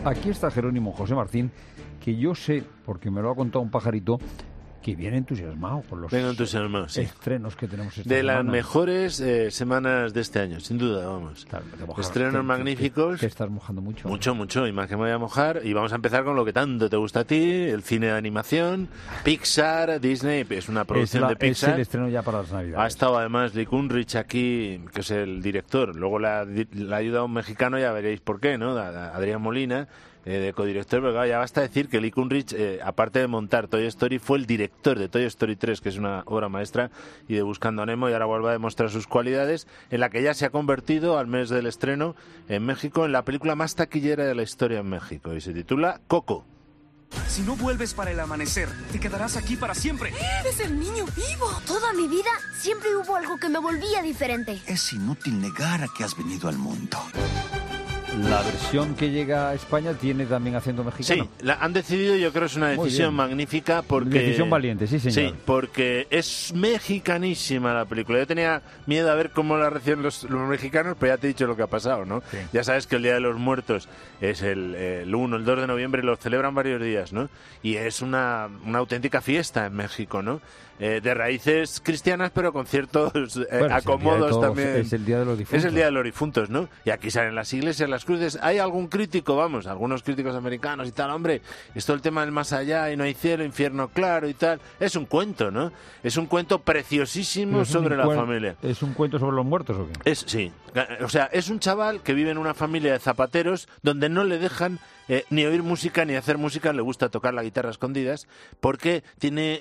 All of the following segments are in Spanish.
Aquí está Jerónimo José Martín, que yo sé, porque me lo ha contado un pajarito, que viene entusiasmado con los estrenos que tenemos esta de semana. Las mejores semanas de este año, sin duda, vamos. Claro, estrenos magníficos. Que estás mojando mucho. Mucho, y más que me voy a mojar. Y vamos a empezar con lo que tanto te gusta a ti, el cine de animación, Pixar, Disney, es una producción de Pixar. Es el estreno ya para las Navidades. Ha estado además Lee Unrich aquí, que es el director. Luego le ha ayudado un mexicano, ya veréis por qué, ¿no? Adrián Molina, de codirector, pero claro, ya basta decir que Lee Unrich, aparte de montar Toy Story, fue el director de Toy Story 3, que es una obra maestra, y de Buscando a Nemo, y ahora vuelve a demostrar sus cualidades, en la que ya se ha convertido, al mes del estreno, en México, en la película más taquillera de la historia en México, y se titula Coco. Si no vuelves para el amanecer, te quedarás aquí para siempre. ¡Eres el niño vivo! Toda mi vida siempre hubo algo que me volvía diferente. Es inútil negar a que has venido al mundo. La versión que llega a España tiene también acento mexicano. Sí, han decidido, yo creo que es una decisión magnífica porque... Decisión valiente, sí, señor. Sí, porque es mexicanísima la película. Yo tenía miedo a ver cómo la reciben los mexicanos, pero ya te he dicho lo que ha pasado, ¿no? Sí. Ya sabes que el Día de los Muertos es el 1, el 2 de noviembre, y lo celebran varios días, ¿no? Y es una auténtica fiesta en México, ¿no? De raíces cristianas, pero con ciertos acomodos también. Es el Día de los Difuntos. Es el Día de los Difuntos, ¿no? Y aquí salen las iglesias, las cruces. ¿Hay algún crítico, algunos críticos americanos y tal? Hombre, esto el tema del más allá y no hay cielo, infierno claro y tal. Es un cuento, ¿no? Es un cuento preciosísimo sobre la familia. ¿Es un cuento sobre los muertos o qué? Sí. O sea, es un chaval que vive en una familia de zapateros donde no le dejan ni oír música ni hacer música, le gusta tocar la guitarra a escondidas, porque tiene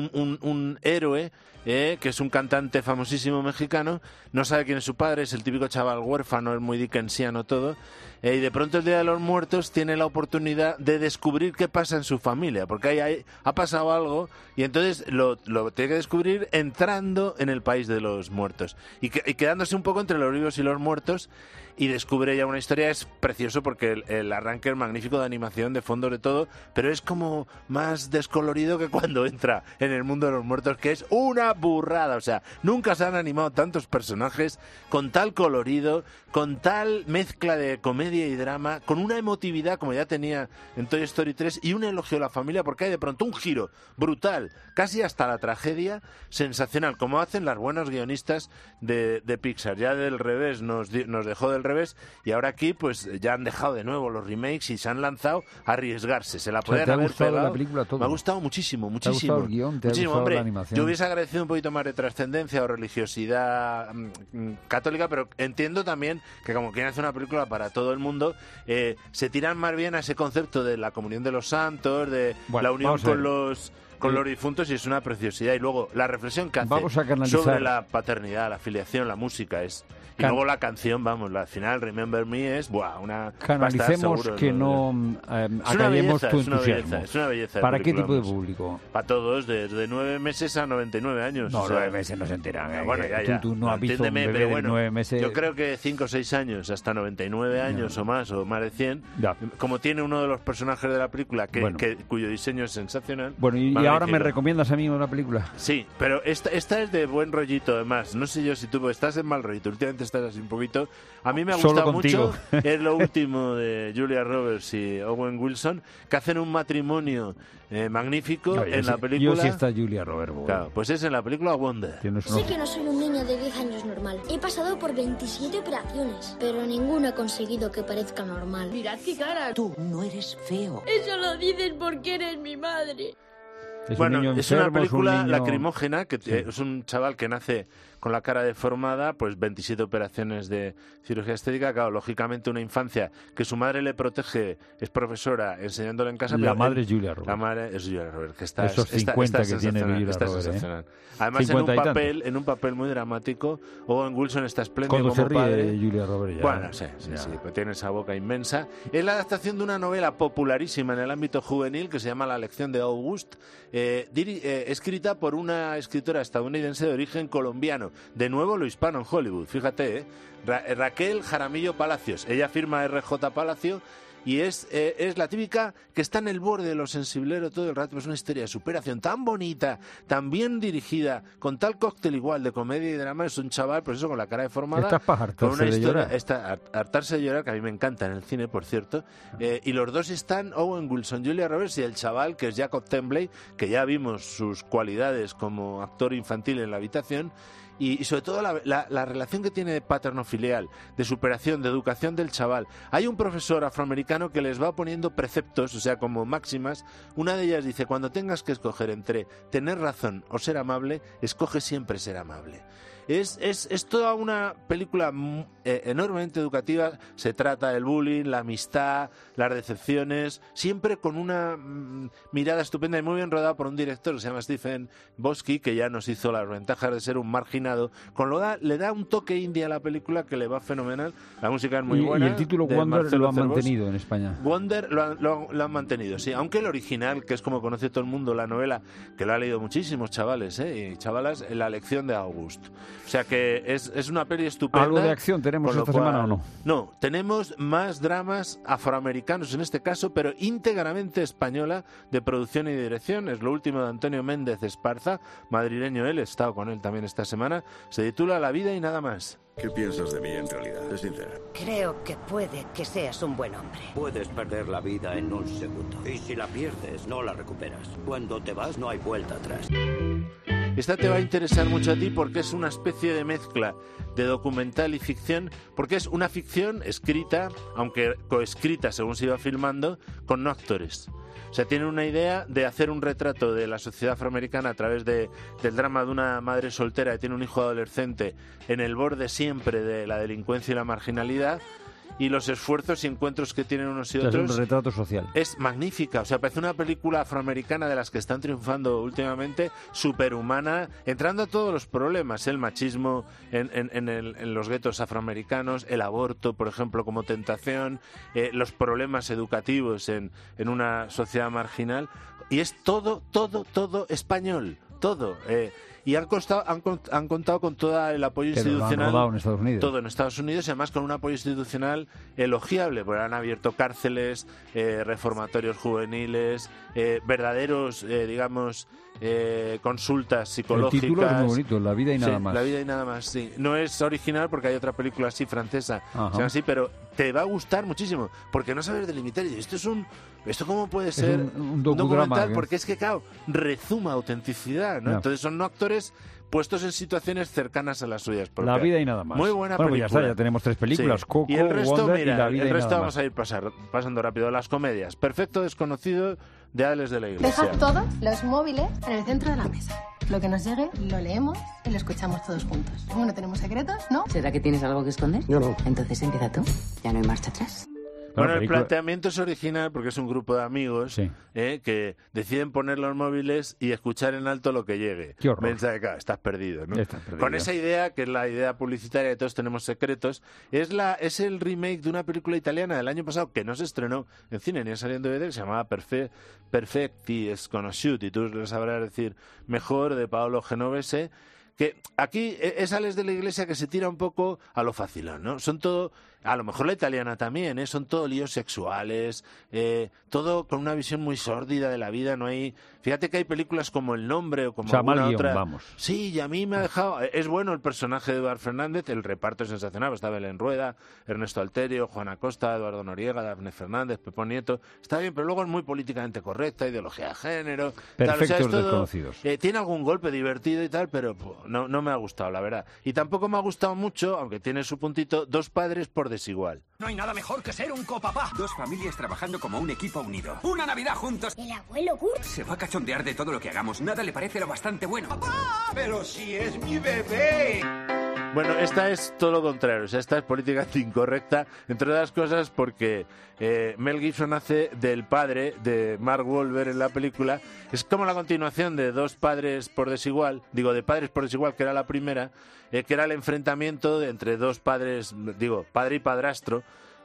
un héroe, que es un cantante famosísimo mexicano, no sabe quién es su padre, es el típico chaval huérfano, es muy dickensiano todo, y de pronto el Día de los Muertos tiene la oportunidad de descubrir qué pasa en su familia, porque ahí ha pasado algo, y entonces lo tiene que descubrir entrando en el país de los muertos, y quedándose un poco entre los vivos y los muertos, y descubre ya una historia. Es precioso porque el arranque es magnífico, de animación, de fondos, de todo, pero es como más descolorido que cuando entra en el mundo de los muertos, que es una burrada. O sea, nunca se han animado tantos personajes con tal colorido, con tal mezcla de comedia y drama, con una emotividad como ya tenía en Toy Story 3 y un elogio a la familia, porque hay de pronto un giro brutal, casi hasta la tragedia, sensacional, como hacen las buenas guionistas de Pixar. Ya del revés nos dejó del revés, y ahora aquí pues ya han dejado de nuevo los remakes y se han lanzado a arriesgarse. Se la podían haber pegado. La película todo? Me ha gustado muchísimo. ¿Te ha gustado el guión? ¿Te ha gustado hombre, la animación? yo hubiese agradecido un poquito más de trascendencia o religiosidad católica, pero entiendo también que como quieren hacer una película para todo el mundo, se tiran más bien a ese concepto de la comunión de los santos, de la unión con los difuntos, y es una preciosidad. Y luego la reflexión que hace sobre la paternidad, la filiación, la música es... Y luego la canción, la final, Remember Me, es una... Canalicemos seguro, que no acallemos tu entusiasmo. Es una belleza. ¿Para qué tipo de público? Para todos, desde 9 meses a 99 años. No, 9 meses no se enteran. Bueno, ya. Tú no has visto un bebé de 9 meses. Yo creo que 5 o 6 años, hasta 99 años o más de 100. Ya. Como tiene uno de los personajes de la película, cuyo diseño es sensacional. Bueno, y ahora me recomiendas a mí una película. Sí, pero esta es de buen rollito, además. No sé yo si tú estás en mal rollito. Últimamente estás así un poquito. A mí me ha gustado mucho. Es lo último de Julia Roberts y Owen Wilson, que hacen un matrimonio magnífico en la película. Yo sí está Julia Roberts. Claro, pues es en la película Wonder. Sé que no soy un niño de 10 años normal. He pasado por 27 operaciones, pero ninguna ha conseguido que parezca normal. Mirad qué cara. Tú no eres feo. Eso lo dices porque eres mi madre. Es una película lacrimógena, que es un chaval que nace con la cara deformada, pues 27 operaciones de cirugía estética, claro, lógicamente una infancia que su madre le protege, es profesora, enseñándole en casa. La madre es Julia Roberts. La madre es Julia Roberts, que está esos 50 que tiene Julia Roberts, Además, en un papel muy dramático. Owen Wilson está espléndido como como padre. Cuando se ríe Julia Roberts ya. Bueno, sí, pues tiene esa boca inmensa. Es la adaptación de una novela popularísima en el ámbito juvenil que se llama La lección de August, escrita por una escritora estadounidense de origen colombiano. De nuevo lo hispano en Hollywood, fíjate, Raquel Jaramillo Palacios. Ella firma RJ Palacio y es la típica que está en el borde de lo sensiblero todo el rato. Es una historia de superación tan bonita, tan bien dirigida, con tal cóctel igual de comedia y drama. Es un chaval, pues eso, con la cara deformada. Estás para hartarse de llorar. Hartarse de llorar, que a mí me encanta en el cine, por cierto. Y los dos están Owen Wilson, Julia Roberts y el chaval, que es Jacob Tremblay, que ya vimos sus cualidades como actor infantil en La habitación. Y sobre todo la relación que tiene de paterno-filial, de superación, de educación del chaval. Hay un profesor afroamericano que les va poniendo preceptos, o sea, como máximas. Una de ellas dice, cuando tengas que escoger entre tener razón o ser amable, escoge siempre ser amable. Es toda una película enormemente educativa. Se trata del bullying, la amistad, las decepciones, siempre con una mirada estupenda y muy bien rodada por un director que se llama Stephen Bosky, que ya nos hizo las ventajas de ser un marginado. Le da un toque indie a la película que le va fenomenal. La música es muy buena. Y el título Wonder lo han mantenido en España. Wonder lo han mantenido, sí. Aunque el original, que es como conoce todo el mundo, la novela, que lo ha leído muchísimos chavales y chavalas, La lección de August. O sea que es una peli estupenda. ¿Algo de acción tenemos esta semana o no? No, tenemos más dramas afroamericanos en este caso, pero íntegramente española, de producción y dirección. Es lo último de Antonio Méndez Esparza, madrileño él, he estado con él también esta semana. Se titula La vida y nada más. ¿Qué piensas de mí en realidad? Es sincera. Creo que puede que seas un buen hombre. Puedes perder la vida en un segundo. Y si la pierdes, no la recuperas. Cuando te vas, no hay vuelta atrás. Esta te va a interesar mucho a ti porque es una especie de mezcla de documental y ficción, porque es una ficción escrita, aunque coescrita según se iba filmando, con no actores. O sea, tiene una idea de hacer un retrato de la sociedad afroamericana a través del drama de una madre soltera que tiene un hijo adolescente en el borde siempre de la delincuencia y la marginalidad, y los esfuerzos y encuentros que tienen unos y otros. Es un retrato social. Es magnífica, o sea, parece una película afroamericana de las que están triunfando últimamente, superhumana, entrando a todos los problemas, el machismo en los guetos afroamericanos, el aborto, por ejemplo, como tentación, los problemas educativos en una sociedad marginal, y es todo español, todo. Y han contado con todo el apoyo institucional. Lo han rodado en Estados Unidos. Todo en Estados Unidos, y además con un apoyo institucional elogiable, porque han abierto cárceles, reformatorios juveniles, verdaderos, consultas psicológicas. El título es muy bonito, La vida y nada más. La vida y nada más, sí. No es original porque hay otra película así francesa, se llama así, pero te va a gustar muchísimo, porque no sabes delimitar. ¿Esto cómo puede ser un documental? Porque es que, claro, rezuma autenticidad, ¿no? Entonces son no actores puestos en situaciones cercanas a las suyas. La vida y nada más. Muy buena película. Pues ya tenemos 3 películas, Coco, y el resto, Wonder y La vida y nada más. Vamos a ir pasando rápido. Las comedias. Perfecto desconocido, de Ales de la Iglesia. Dejad todos los móviles en el centro de la mesa. Lo que nos llegue, lo leemos y lo escuchamos todos juntos. Como no tenemos secretos, ¿no? ¿Será que tienes algo que esconder? Yo no. Entonces empieza tú. Ya no hay marcha atrás. Bueno, el planteamiento es original porque es un grupo de amigos que deciden poner los móviles y escuchar en alto lo que llegue. Qué horror. Mensaje, claro, estás perdido, ¿no? Con esa idea, que es la idea publicitaria de Todos tenemos secretos, es el remake de una película italiana del año pasado que no se estrenó en cine ni salió en DVD, se llamaba Perfetti Sconosciuti, tú lo sabrás decir mejor, de Paolo Genovese, que aquí es Ales de la Iglesia que se tira un poco a lo facilón, ¿no? Son todo, a lo mejor la italiana también, son todo líos sexuales, todo con una visión muy sórdida de la vida, no hay... Fíjate que hay películas como El Nombre o como alguna otra... Vamos. Sí, y a mí me ha dejado... Es bueno el personaje de Eduard Fernández, el reparto es sensacional, está Belén Rueda, Ernesto Alterio, Juana Costa, Eduardo Noriega, Dafne Fernández, Pepón Nieto, está bien, pero luego es muy políticamente correcta, ideología de género... Perfectos desconocidos. Tiene algún golpe divertido y tal, pero no me ha gustado, la verdad. Y tampoco me ha gustado mucho, aunque tiene su puntito, Dos padres por desigual. No hay nada mejor que ser un copapá. Dos familias trabajando como un equipo unido. Una Navidad juntos. El abuelo Kurt se va a cachondear de todo lo que hagamos. Nada le parece lo bastante bueno. ¡Papá! ¡Pero si es mi bebé! Bueno, esta es todo lo contrario, o sea, esta es políticamente incorrecta, entre otras cosas porque Mel Gibson hace del padre de Mark Wahlberg en la película, es como la continuación de Dos padres por desigual, de Padres por desigual, que era la primera, que era el enfrentamiento entre dos padres, padre y padrastro,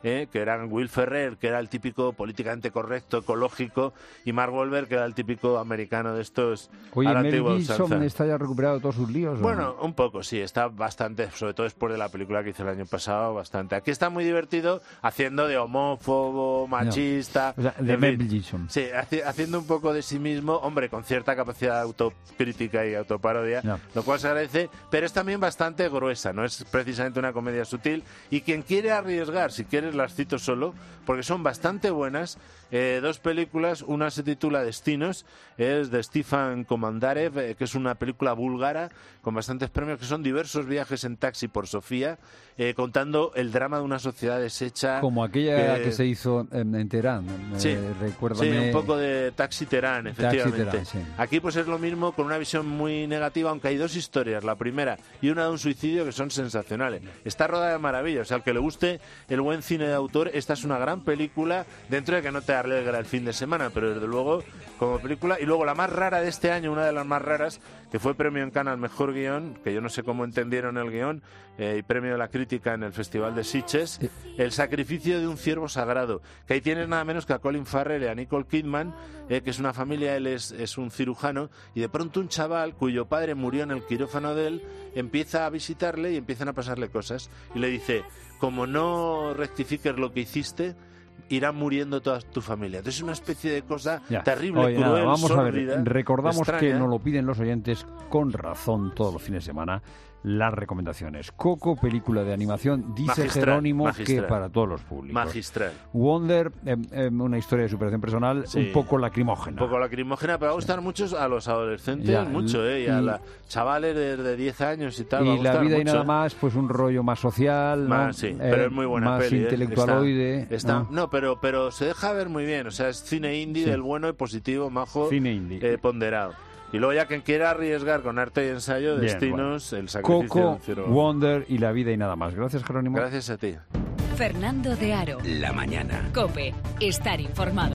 que eran Will Ferrell, que era el típico políticamente correcto, ecológico, y Mark Wahlberg, que era el típico americano de estos. Oye, Mel Gibson está ya recuperado todos sus líos. Bueno, un poco, sí, está bastante, sobre todo después de la película que hizo el año pasado, bastante. Aquí está muy divertido haciendo de homófobo, machista. O sea, de Mel Gibson. Sí, haciendo un poco de sí mismo, hombre, con cierta capacidad de autocrítica y autoparodia, lo cual se agradece, pero es también bastante gruesa, no es precisamente una comedia sutil. Y quien quiere arriesgar, si quieres las cito solo, porque son bastante buenas. Dos películas, una se titula Destinos, es de Stefan Komandarev, que es una película búlgara con bastantes premios, que son diversos viajes en taxi por Sofía, contando el drama de una sociedad deshecha. Como aquella que se hizo en Teherán. Sí, recuérdame... sí, un poco de Taxi Teherán, efectivamente. Taxi Teherán, sí. Aquí pues es lo mismo, con una visión muy negativa, aunque hay dos historias, la primera y una de un suicidio, que son sensacionales. Está rodada de maravilla, o sea, al que le guste el buen cine de autor, esta es una gran película, dentro de que no te alegra el fin de semana, pero desde luego como película. Y luego la más rara de este año, una de las más raras, que fue premio en Cannes al mejor guión, que yo no sé cómo entendieron el guión, y premio de la crítica en el Festival de Sitges, El sacrificio de un ciervo sagrado, que ahí tienes nada menos que a Colin Farrell y a Nicole Kidman, que es una familia, él es un cirujano, y de pronto un chaval cuyo padre murió en el quirófano de él empieza a visitarle y empiezan a pasarle cosas, y le dice, como no rectifiques lo que hiciste, irá muriendo toda tu familia. Entonces es una especie de cosa terrible, cruel, vamos sórdida, a ver, recordamos extraña. Que nos lo piden los oyentes con razón todos los fines de semana. Las recomendaciones. Coco, película de animación, dice magistral, Jerónimo magistral. que para todos los públicos. Magistral. Wonder, una historia de superación personal, sí, un poco lacrimógena. Un poco lacrimógena, pero va a gustar mucho a los adolescentes, mucho, y a los chavales de 10 años y tal. Y La vida mucho. y nada más, pues un rollo más social, más, ¿no? Sí, pero es muy buena más peli. Intelectualoide. No, pero se deja ver muy bien, o sea, es cine indie del bueno y positivo, majo, cine indie. Ponderado. Y luego ya quien quiera arriesgar con arte y ensayo, bien, Destinos, El sacrificio Coco, de un ciervo. Wonder y La vida y nada más. Gracias, Jerónimo. Gracias a ti. Fernando de Aro. La mañana. COPE. Estar informado.